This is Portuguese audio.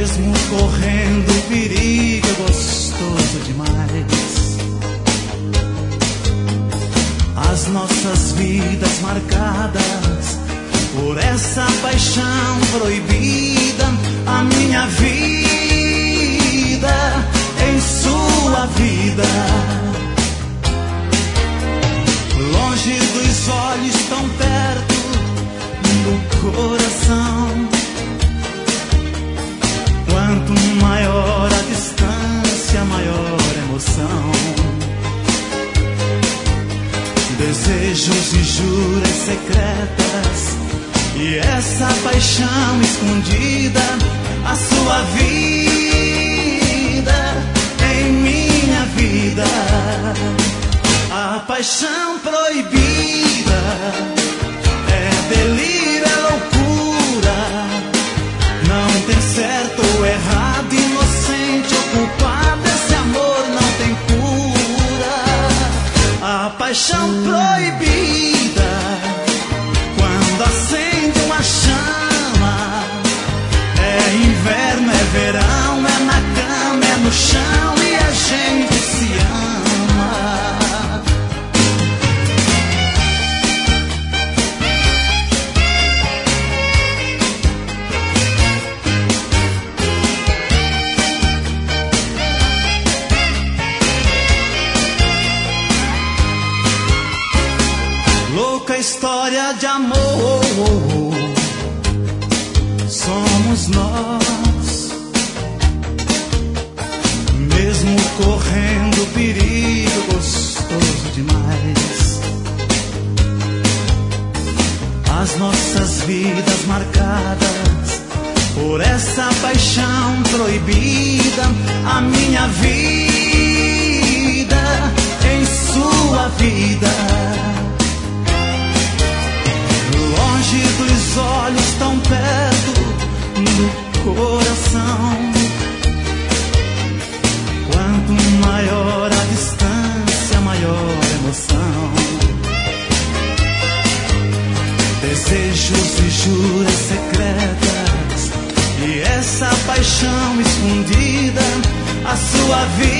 Mesmo correndo perigo é gostoso demais. As nossas vidas marcadas por essa paixão proibida. A minha vida em sua vida, longe dos olhos, tão perto do coração. Quanto maior a distância, maior a emoção. Desejos e juras secretas e essa paixão escondida. A sua vida em minha vida, a paixão proibida. É delírio, é loucura, não tem certo ou errado, inocente ou culpado. Esse amor não tem cura. A paixão proibida, quando acende uma chama. É inverno, é verão, é na cama, é no chão e a gente se ama. Louca história de amor somos nós, mesmo correndo perigo gostoso demais. As nossas vidas marcadas por essa paixão proibida. A minha vida em sua vida, longe dos olhos, tão perto do coração. Quanto maior a distância, maior a emoção. Desejos e juras secretas e essa paixão escondida. A sua vida